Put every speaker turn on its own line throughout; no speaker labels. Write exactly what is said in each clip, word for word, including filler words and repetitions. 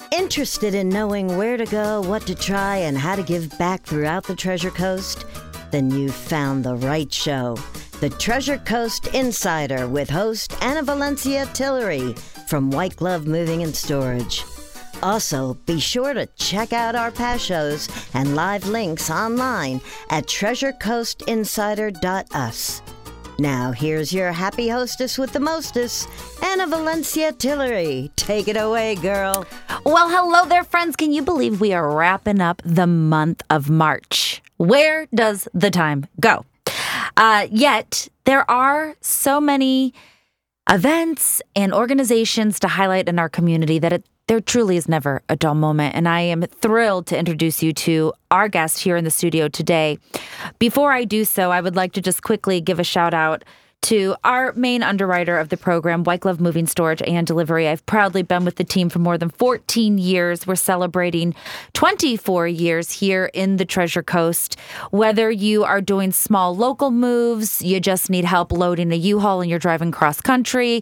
Interested in knowing where to go, what to try, and how to give back throughout the Treasure Coast? Then you've found the right show. The Treasure Coast Insider with host Anna Valencia Tillery from White Glove Moving and Storage. Also, be sure to check out our past shows and live links online at treasure coast insider dot u s. Now, here's your happy hostess with the mostess, Anna Valencia Tillery. Take it away, girl.
Well, hello there, friends. Can you believe we are wrapping up the month of March? Where does the time go? Uh, yet, there are so many events and organizations to highlight in our community that it there truly is never a dull moment, and I am thrilled to introduce you to our guest here in the studio today. Before I do so, I would like to just quickly give a shout out to our main underwriter of the program, White Glove Moving, Storage, and Delivery. I've proudly been with the team for more than fourteen years. We're celebrating twenty-four years here in the Treasure Coast. Whether you are doing small local moves, you just need help loading a U-Haul and you're driving cross country,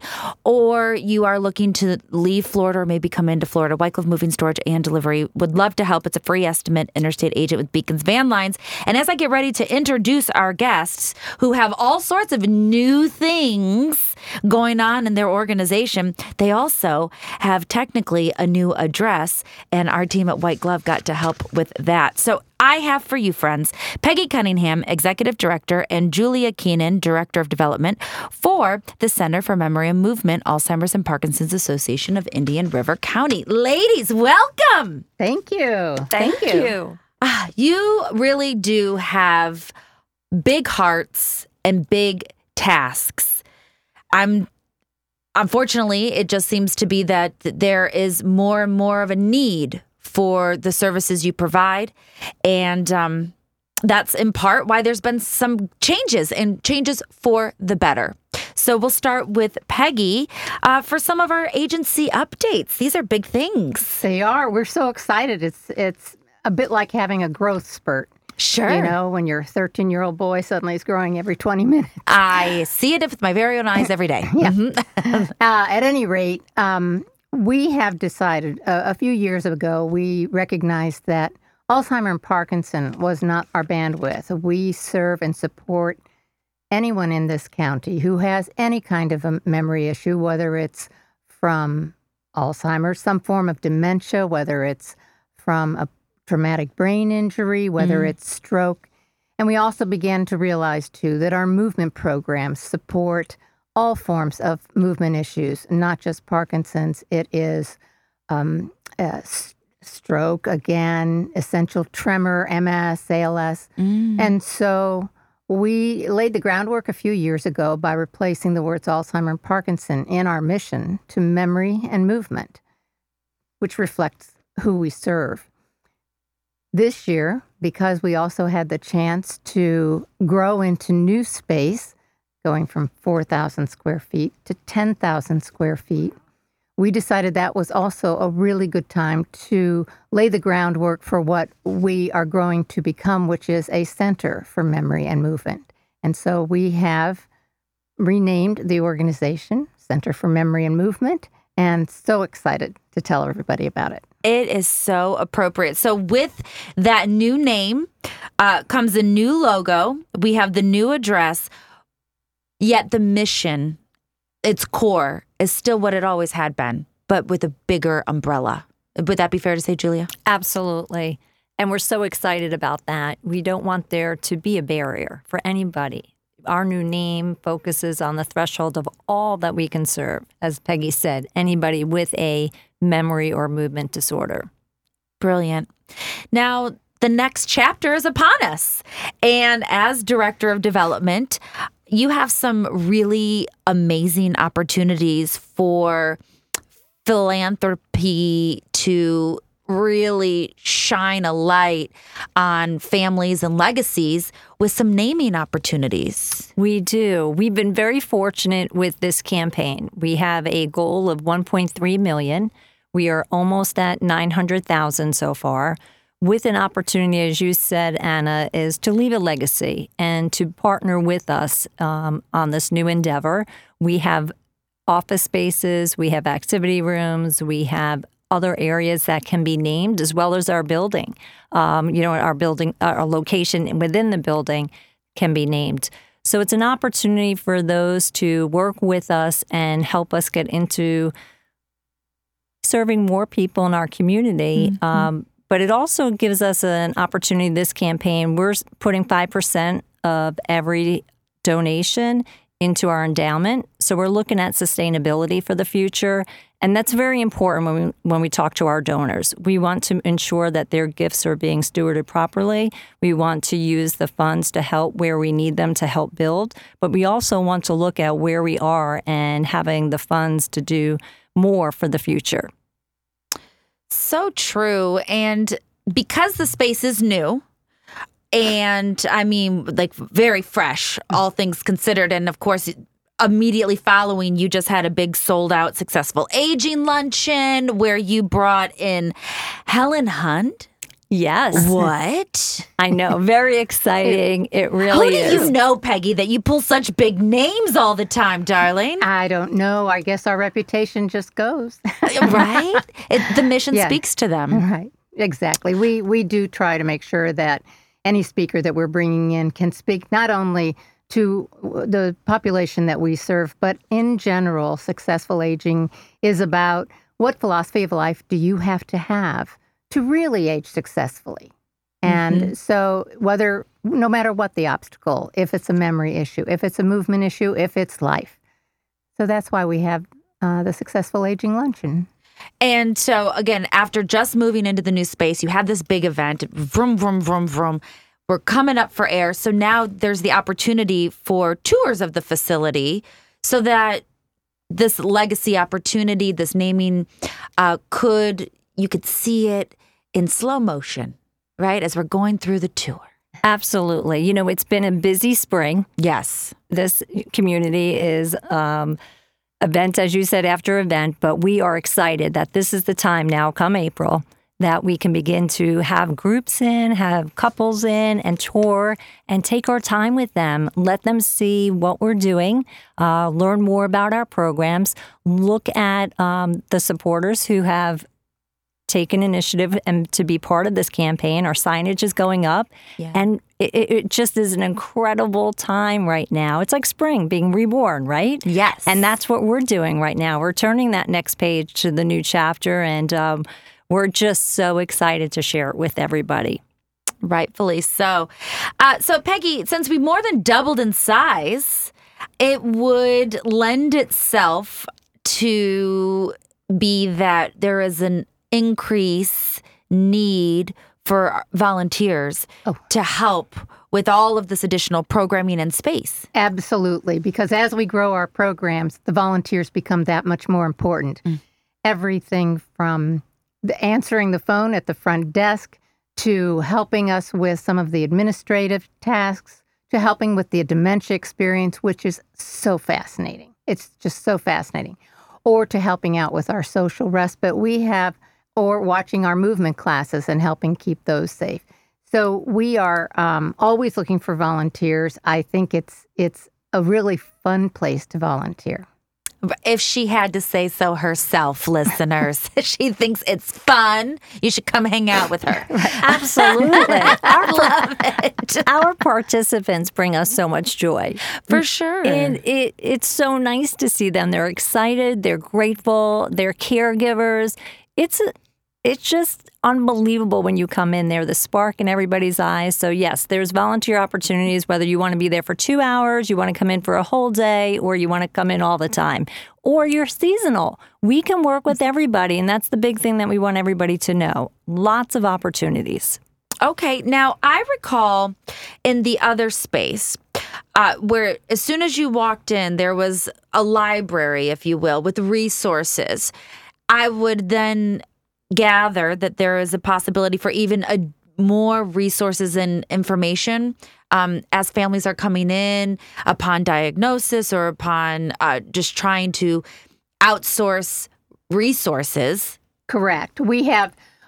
or you are looking to leave Florida or maybe come into Florida, White Glove Moving, Storage, and Delivery would love to help. It's a free estimate interstate agent with Beacons Van Lines. And as I get ready to introduce our guests who have all sorts of new New things going on in their organization, they also have technically a new address, and our team at White Glove got to help with that. So I have for you, friends, Peggy Cunningham, Executive Director, and Julia Keenan, Director of Development for the Center for Memory and Movement, Alzheimer's and Parkinson's Association of Indian River County. Ladies, welcome.
Thank you.
Thank, Thank you. you. Uh, you really do have big hearts and big tasks. I'm unfortunately, it just seems to be that there is more and more of a need for the services you provide, and um, that's in part why there's been some changes and changes for the better. So we'll start with Peggy uh, for some of our agency updates. These are big things.
They are. We're so excited. It's it's a bit like having a growth spurt.
Sure.
You know, when your thirteen-year-old boy suddenly is growing every twenty minutes.
I see it with my very own eyes every day.
Yeah.
Mm-hmm.
uh, at any rate, um, we have decided uh, a few years ago, we recognized that Alzheimer and Parkinson was not our bandwidth. We serve and support anyone in this county who has any kind of a memory issue, whether it's from Alzheimer's, some form of dementia, whether it's from a traumatic brain injury, whether mm. it's stroke. And we also began to realize, too, that our movement programs support all forms of movement issues, not just Parkinson's. It is um, uh, s- stroke, again, essential tremor, M S, A L S. Mm. And so we laid the groundwork a few years ago by replacing the words Alzheimer and Parkinson in our mission to memory and movement, which reflects who we serve. This year, because we also had the chance to grow into new space, going from four thousand square feet to ten thousand square feet, we decided that was also a really good time to lay the groundwork for what we are growing to become, which is a center for memory and movement. And so we have renamed the organization Center for Memory and Movement, and so excited to tell everybody about it.
It is so appropriate. So with that new name uh, comes a new logo. We have the new address, yet the mission, its core, is still what it always had been, but with a bigger umbrella. Would that be fair to say, Julia?
Absolutely. And we're so excited about that. We don't want there to be a barrier for anybody. Our new name focuses on the threshold of all that we can serve. As Peggy said, anybody with a memory or movement disorder.
Brilliant. Now, the next chapter is upon us. And as Director of Development, you have some really amazing opportunities for philanthropy to really shine a light on families and legacies with some naming opportunities.
We do. We've been very fortunate with this campaign. We have a goal of one point three million. We are almost at nine hundred thousand so far, with an opportunity, as you said, Anna, is to leave a legacy and to partner with us um, on this new endeavor. We have office spaces, we have activity rooms, we have other areas that can be named, as well as our building. Um, you know, our building, our location within the building can be named. So it's an opportunity for those to work with us and help us get into serving more people in our community. Mm-hmm. Um, but it also gives us an opportunity, this campaign, we're putting five percent of every donation into our endowment. So we're looking at sustainability for the future. And that's very important when we, when we talk to our donors. We want to ensure that their gifts are being stewarded properly. We want to use the funds to help where we need them to help build. But we also want to look at where we are and having the funds to do more for the future.
So true. And because the space is new, and I mean, like very fresh, all things considered. And of course, immediately following, you just had a big sold out successful aging luncheon where you brought in Helen Hunt.
Yes.
What?
I know. Very exciting. It, it really
Who do
is.
you know, Peggy, that you pull such big names all the time, darling?
I don't know. I guess our reputation just goes.
Right? It, the mission
Yeah.
speaks to them.
Right. Exactly. We we do try to make sure that any speaker that we're bringing in can speak not only to the population that we serve, but in general, successful aging is about what philosophy of life do you have to have to really age successfully. And mm-hmm. so whether, no matter what the obstacle, if it's a memory issue, if it's a movement issue, if it's life. So that's why we have uh, the Successful Aging Luncheon.
And so, again, after just moving into the new space, you had this big event, vroom, vroom, vroom, vroom. We're coming up for air. So now there's the opportunity for tours of the facility so that this legacy opportunity, this naming, uh, could, you could see it in slow motion, right, as we're going through the tour.
Absolutely. You know, it's been a busy spring.
Yes.
This community is um, event, as you said, after event, but we are excited that this is the time now, come April, that we can begin to have groups in, have couples in, and tour, and take our time with them. Let them see what we're doing, uh, learn more about our programs, look at um, the supporters who have taken initiative and to be part of this campaign. Our signage is going up,
Yeah.
and it, it just is an incredible time right now. It's like spring being reborn, right?
Yes.
And that's what we're doing right now. We're turning that next page to the new chapter, and um, we're just so excited to share it with everybody.
Rightfully so. Uh, so, Peggy, since we more than doubled in size, it would lend itself to be that there is an increase need for volunteers
Oh.
to help with all of this additional programming and space.
Absolutely, because as we grow our programs, the volunteers become that much more important. Mm. Everything from the answering the phone at the front desk to helping us with some of the administrative tasks to helping with the dementia experience, which is so fascinating. It's just so fascinating. Or to helping out with our social respite. We have or watching our movement classes and helping keep those safe. So we are um, always looking for volunteers. I think it's it's a really fun place to volunteer.
If she had to say so herself, listeners, she thinks it's fun, you should come hang out with her.
Absolutely.
I love it.
Our participants bring us so much joy.
For sure.
And it, it's so nice to see them. They're excited. They're grateful. They're caregivers. It's a, it's just unbelievable when you come in there, the spark in everybody's eyes. So yes, there's volunteer opportunities, whether you want to be there for two hours, you want to come in for a whole day, or you want to come in all the time, or you're seasonal. We can work with everybody, and that's the big thing that we want everybody to know. Lots of opportunities.
Okay, now I recall in the other space uh, where as soon as you walked in, there was a library, if you will, with resources. I would then gather that there is a possibility for even a more resources and information um, as families are coming in upon diagnosis or upon uh, just trying to outsource resources.
Correct. We have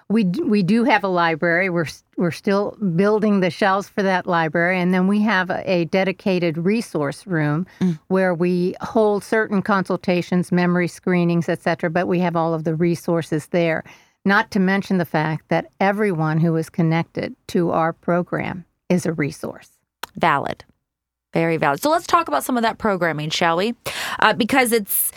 we d- we do have a library. We're we're still building the shelves for that library, and then we have a, a dedicated resource room mm. where we hold certain consultations, memory screenings, et cetera. But we have all of the resources there. Not to mention the fact that everyone who is connected to our program is a resource.
Valid. Very valid. So let's talk about some of that programming, shall we? Uh, because it's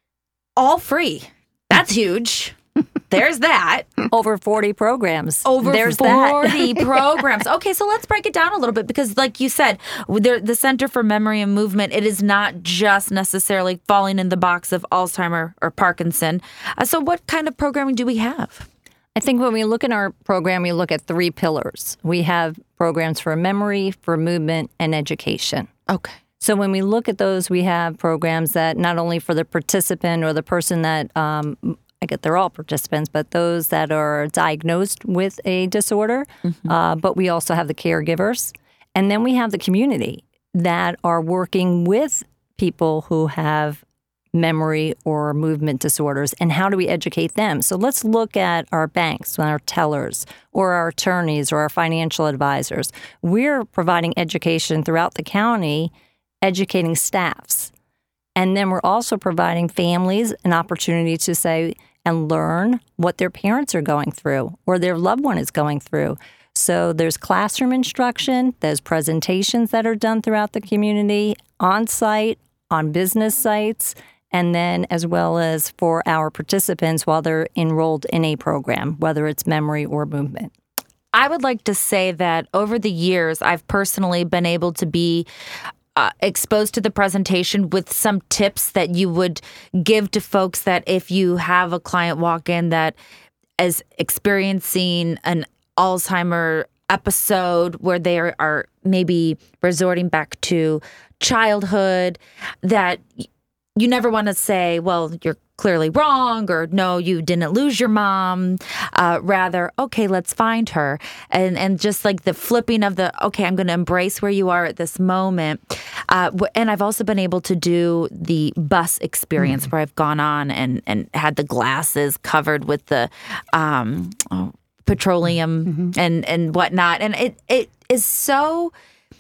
all free. That's huge. There's that.
Over forty programs.
Over
There's
forty
that.
programs. Okay, so let's break it down a little bit because like you said, the, the Center for Memory and Movement, it is not just necessarily falling in the box of Alzheimer or Parkinson. Uh, so what kind of programming do we have?
I think when we look at our program, we look at three pillars. We have programs for memory, for movement, and education.
Okay.
So when we look at those, we have programs that not only for the participant or the person that, um, I get they're all participants, but those that are diagnosed with a disorder, mm-hmm. uh, but we also have the caregivers. And then we have the community that are working with people who have memory or movement disorders, and how do we educate them? So let's look at our banks, our tellers, or our attorneys, or our financial advisors. We're providing education throughout the county, educating staffs. And then we're also providing families an opportunity to say and learn what their parents are going through or their loved one is going through. So there's classroom instruction, there's presentations that are done throughout the community, on site, on business sites, and then as well as for our participants while they're enrolled in a program, whether it's memory or movement.
I would like to say that over the years, I've personally been able to be Uh, exposed to the presentation with some tips that you would give to folks that if you have a client walk in that is experiencing an Alzheimer episode where they are, are maybe resorting back to childhood, that you never want to say, well, you're clearly wrong, or no, you didn't lose your mom. Uh, rather, okay, let's find her. And and just like the flipping of the, okay, I'm going to embrace where you are at this moment. Uh, and I've also been able to do the bus experience mm-hmm. where I've gone on and, and had the glasses covered with the um, oh, petroleum mm-hmm. and, and whatnot. And it it is so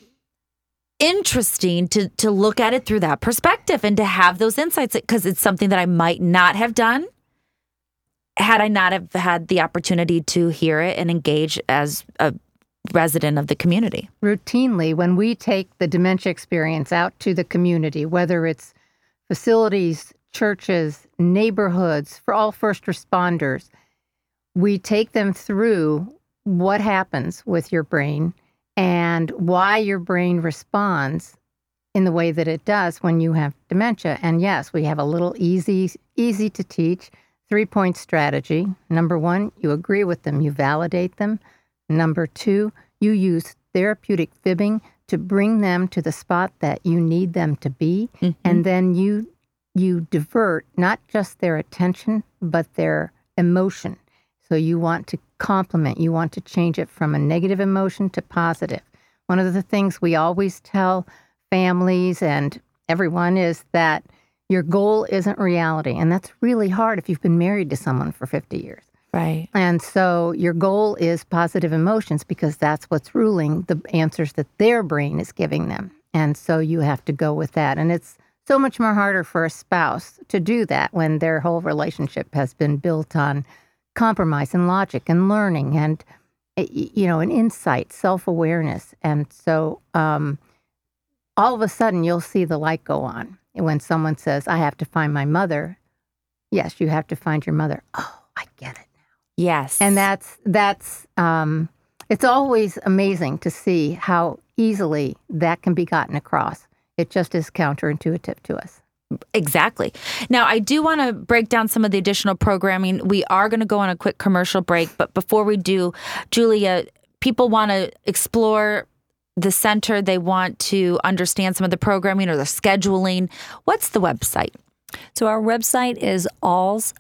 interesting to to look at it through that perspective and to have those insights, because it's something that I might not have done had I not have had the opportunity to hear it and engage as a resident of the community.
Routinely, when we take the dementia experience out to the community, whether it's facilities, churches, neighborhoods, for all first responders, we take them through what happens with your brain and why your brain responds in the way that it does when you have dementia. And yes, we have a little easy, easy to teach three-point strategy. Number one, you agree with them, you validate them. Number two, you use therapeutic fibbing to bring them to the spot that you need them to be. Mm-hmm. And then you you divert not just their attention, but their emotion. So you want to complement, you want to change it from a negative emotion to positive. One of the things we always tell families and everyone is that your goal isn't reality. And that's really hard if you've been married to someone for fifty years.
Right.
And so your goal is positive emotions because that's what's ruling the answers that their brain is giving them. And so you have to go with that. And it's so much more harder for a spouse to do that when their whole relationship has been built on compromise and logic and learning and, you know, an insight, self-awareness. And so um, all of a sudden you'll see the light go on. When someone says, I have to find my mother, yes, you have to find your mother. Oh, I get it.
Yes.
And that's, that's um, it's always amazing to see how easily that can be gotten across. It just is counterintuitive to us.
Exactly. Now, I do want to break down some of the additional programming. We are going to go on a quick commercial break. But before we do, Julia, people want to explore the center. They want to understand some of the programming or the scheduling. What's the website?
So our website is alz,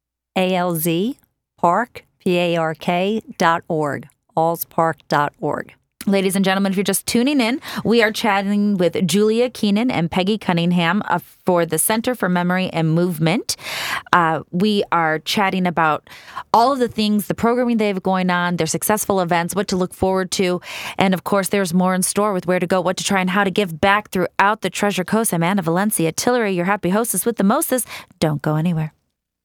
A L Z, Park, P A R K, dot org, alz park dot org.
Ladies and gentlemen, if you're just tuning in, we are chatting with Julia Keenan and Peggy Cunningham uh, for the Center for Memory and Movement. Uh, we are chatting about all of the things, the programming they have going on, their successful events, what to look forward to. And of course, there's more in store with where to go, what to try, and how to give back throughout the Treasure Coast. I'm Anna Valencia Tillery, your happy hostess with the mostest. Don't go anywhere.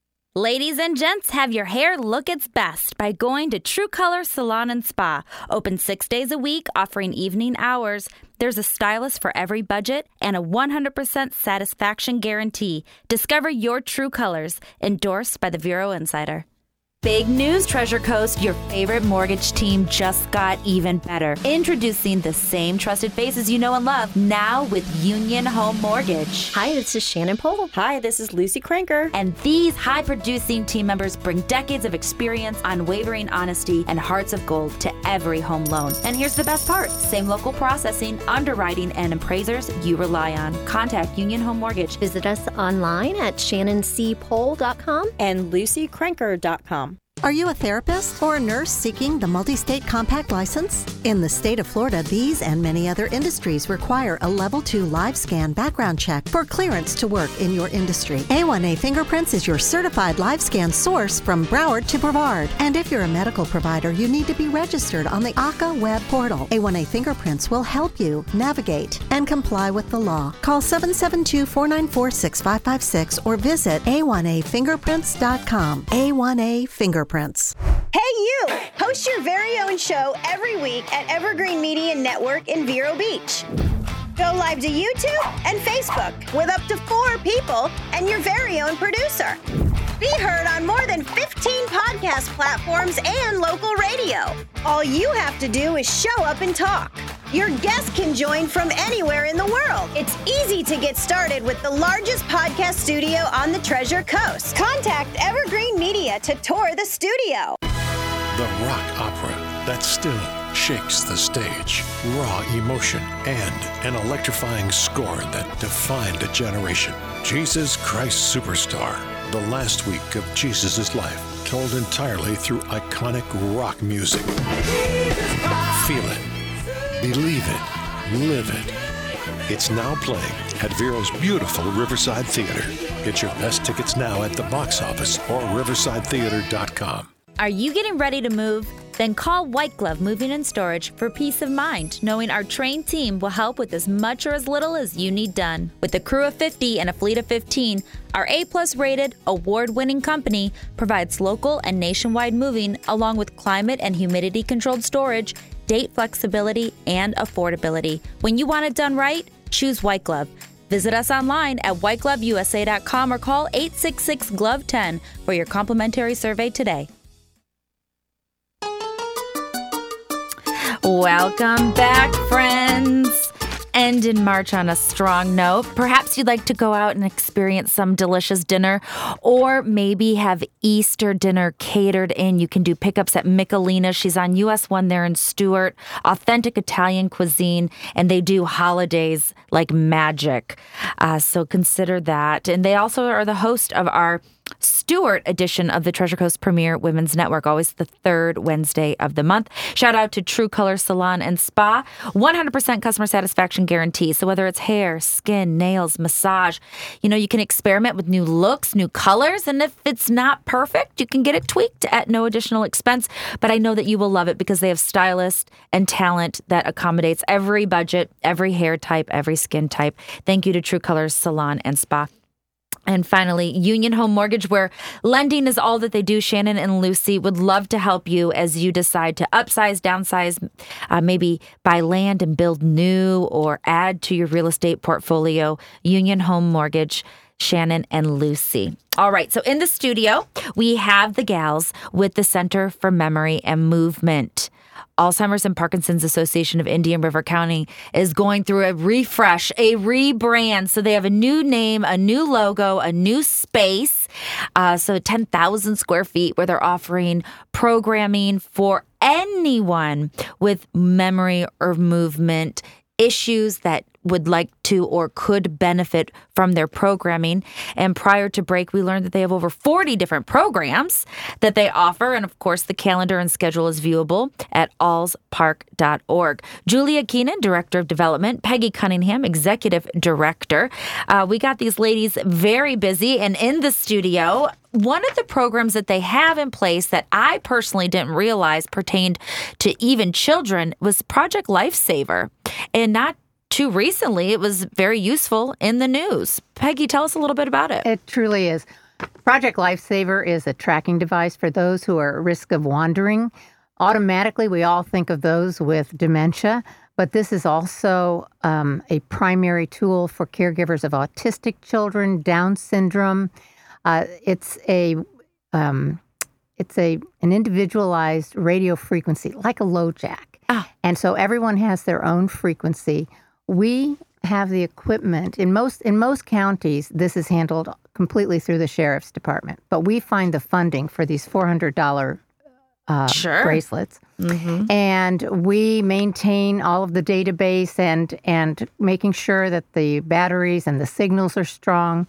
Ladies and gents, have your hair look its best by going to True Color Salon and Spa. Open six days a week, offering evening hours. There's a stylist for every budget and a one hundred percent satisfaction guarantee. Discover your true colors. Endorsed by the Vero Insider. Big news, Treasure Coast. Your favorite mortgage team just got even better. Introducing the same trusted faces you know and love, now with Union Home Mortgage.
Hi, this is Shannon Pohl.
Hi, this is Lucy Cranker.
And these high-producing team members bring decades of experience, unwavering honesty, and hearts of gold to every home loan. And here's the best part. Same local processing, underwriting, and appraisers you rely on. Contact Union Home Mortgage.
Visit us online at shannon c pohl dot com
and lucy cranker dot com.
Are you a therapist or a nurse seeking the multi-state compact license? In the state of Florida, these and many other industries require a level two live scan background check for clearance to work in your industry. A one A Fingerprints is your certified live scan source from Broward to Brevard. And if you're a medical provider, you need to be registered on the A C A web portal. A one A Fingerprints will help you navigate and comply with the law. Call seven seven two, four nine four, six five five six or visit a one a fingerprints dot com. A one A Fingerprints.
Hey you! Host your very own show every week at Evergreen Media Network in Vero Beach. Go live to YouTube and Facebook with up to four people and your very own producer. Be heard on more than fifteen podcast platforms and local radio. All you have to do is show up and talk. Your guests can join from anywhere in the world. It's easy to get started with the largest podcast studio on the Treasure Coast. Contact Evergreen Media to tour the studio.
The rock opera that still shakes the stage. Raw emotion and an electrifying score that defined a generation. Jesus Christ Superstar. The last week of Jesus' life, told entirely through iconic rock music. Feel it. Believe it. Live it. It's now playing at Vero's beautiful Riverside Theater. Get your best tickets now at the box office or riverside theater dot com.
Are you getting ready to move? Then call White Glove Moving and Storage for peace of mind, knowing our trained team will help with as much or as little as you need done. With a crew of fifty and a fleet of fifteen, our A-plus rated, award-winning company provides local and nationwide moving along with climate and humidity-controlled storage, date flexibility, and affordability. When you want it done right, choose White Glove. Visit us online at white glove u s a dot com or call eight six six, G L O V E, one zero for your complimentary survey today.
Welcome back, friends. End in March on a strong note. Perhaps you'd like to go out and experience some delicious dinner, or maybe have Easter dinner catered in. You can do pickups at Michelina. She's on U S one there in Stewart. Authentic Italian cuisine, and they do holidays like magic. Uh, so consider that. And they also are the host of our Stewart edition of the Treasure Coast Premier Women's Network, always the third Wednesday of the month. Shout out to True Color Salon and Spa, one hundred percent customer satisfaction guarantee. So whether it's hair, skin, nails, massage, you know, you can experiment with new looks, new colors, and if it's not perfect, you can get it tweaked at no additional expense. But I know that you will love it because they have stylists and talent that accommodates every budget, every hair type, every skin type. Thank you to True Color Salon and Spa. And finally, Union Home Mortgage, where lending is all that they do. Shannon and Lucy would love to help you as you decide to upsize, downsize, uh, maybe buy land and build new or add to your real estate portfolio. Union Home Mortgage, Shannon and Lucy. All right, so in the studio, we have the gals with the Center for Memory and Movement. Alzheimer's and Parkinson's Association of Indian River County is going through a refresh, a rebrand. So they have a new name, a new logo, a new space. Uh, so ten thousand square feet where they're offering programming for anyone with memory or movement issues that would like to or could benefit from their programming. And prior to break, we learned that they have over forty different programs that they offer. And of course, the calendar and schedule is viewable at alls park dot org. Julia Keenan, Director of Development, Peggy Cunningham, Executive Director. Uh, we got these ladies very busy and in the studio. One of the programs that they have in place that I personally didn't realize pertained to even children was Project Lifesaver. And not too recently, it was very useful in the news. Peggy, tell us a little bit about it.
It truly is. Project Lifesaver is a tracking device for those who are at risk of wandering. Automatically, we all think of those with dementia, but this is also um, a primary tool for caregivers of autistic children, Down syndrome. Uh, it's a um, it's a an individualized radio frequency, like a LoJack. Ah. And so everyone has their own frequency. We have the equipment. In most in most counties, this is handled completely through the sheriff's department. But we find the funding for these four hundred dollars uh,
sure.
bracelets.
Mm-hmm.
And we maintain all of the database and and making sure that the batteries and the signals are strong.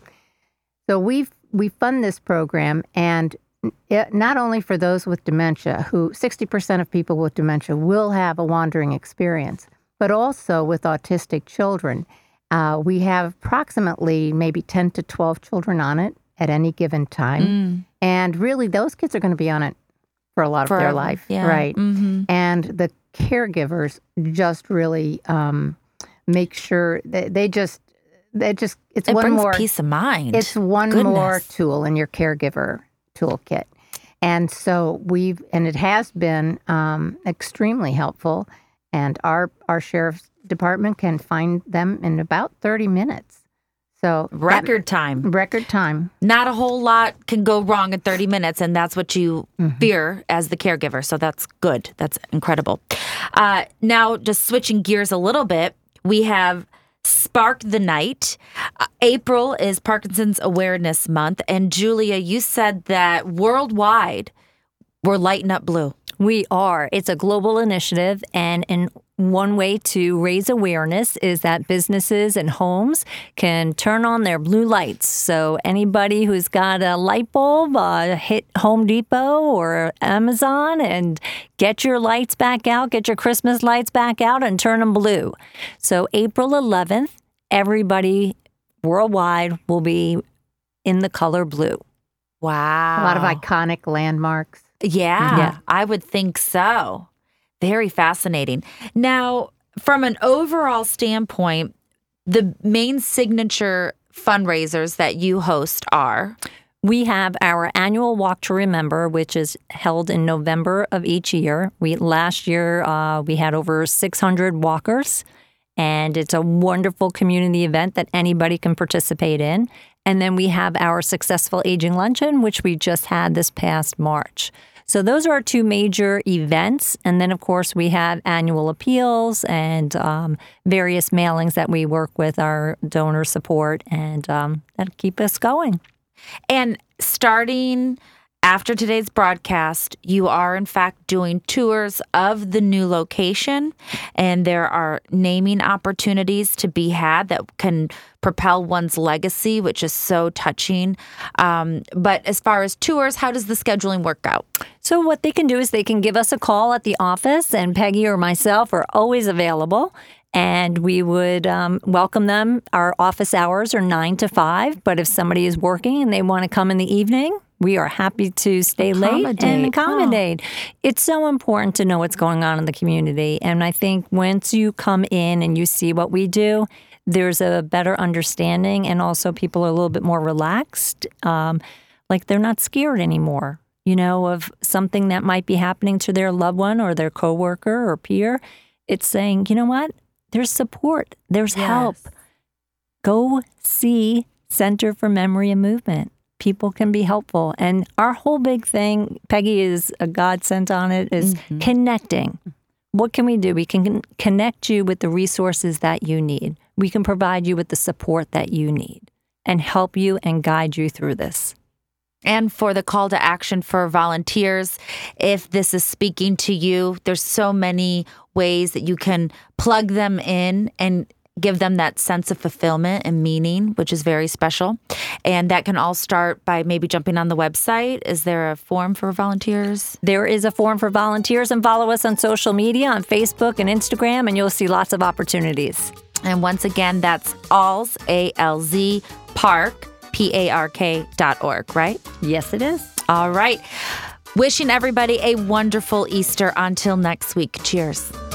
So we've we fund this program, and it, not only for those with dementia, who sixty percent of people with dementia will have a wandering experience, but also with autistic children. Uh, we have approximately maybe ten to twelve children on it at any given time.
Mm.
And really, those kids are going to be on it for a lot
Forever.
of their life.
Yeah.
Right.
Mm-hmm.
And the caregivers just really um, make sure that they just, they just, it's
it
one
brings
more
peace of mind.
It's one
Goodness.
more tool in your caregiver toolkit. And so we've, and it has been um, extremely helpful. And our, our sheriff's department can find them in about thirty minutes. So
record
that,
time.
Record time.
Not a whole lot can go wrong in thirty minutes, and that's what you
Mm-hmm.
fear as the caregiver. So that's good. That's incredible. Uh, now, just switching gears a little bit, we have Spark the Night. Uh, April is Parkinson's Awareness Month. And Julia, you said that worldwide, we're lighting up blue.
We are. It's a global initiative, and in one way to raise awareness is that businesses and homes can turn on their blue lights. So anybody who's got a light bulb, uh, hit Home Depot or Amazon and get your lights back out, get your Christmas lights back out and turn them blue. So April eleventh, everybody worldwide will be in the color blue.
Wow.
A lot of iconic landmarks.
Yeah,
Yeah.
I would think so. Very fascinating. Now, from an overall standpoint, the main signature fundraisers that you host are?
We have our annual Walk to Remember, which is held in November of each year. We last year uh, we had over six hundred walkers, and it's a wonderful community event that anybody can participate in. And then we have our Successful Aging Luncheon, which we just had this past March. So those are our two major events. And then, of course, we have annual appeals and um, various mailings that we work with our donor support and um, that keep us going.
And starting after today's broadcast, you are, in fact, doing tours of the new location, and there are naming opportunities to be had that can propel one's legacy, which is so touching. Um, but as far as tours, how does the scheduling work out?
So what they can do is they can give us a call at the office, and Peggy or myself are always available. And we would um, welcome them. Our office hours are nine to five, but if somebody is working and they want to come in the evening, we are happy to stay late and accommodate. Oh. It's so important to know what's going on in the community. And I think once you come in and you see what we do, there's a better understanding, and also people are a little bit more relaxed. Um, like they're not scared anymore, you know, of something that might be happening to their loved one or their coworker or peer. It's saying, you know what? There's support. There's
yes.
help. Go see Center for Memory and Movement. People can be helpful. And our whole big thing, Peggy is a godsend on it, is mm-hmm. connecting. What can we do? We can connect you with the resources that you need. We can provide you with the support that you need and help you and guide you through this.
And for the call to action for volunteers, if this is speaking to you, there's so many ways that you can plug them in and give them that sense of fulfillment and meaning, which is very special. And that can all start by maybe jumping on the website. Is there a form for volunteers?
There is a form for volunteers, and follow us on social media on Facebook and Instagram, and you'll see lots of opportunities.
And once again, that's A L Z, A L Z, Park, P A R K dot org, right?
Yes, it is.
All right. Wishing everybody a wonderful Easter. Until next week. Cheers.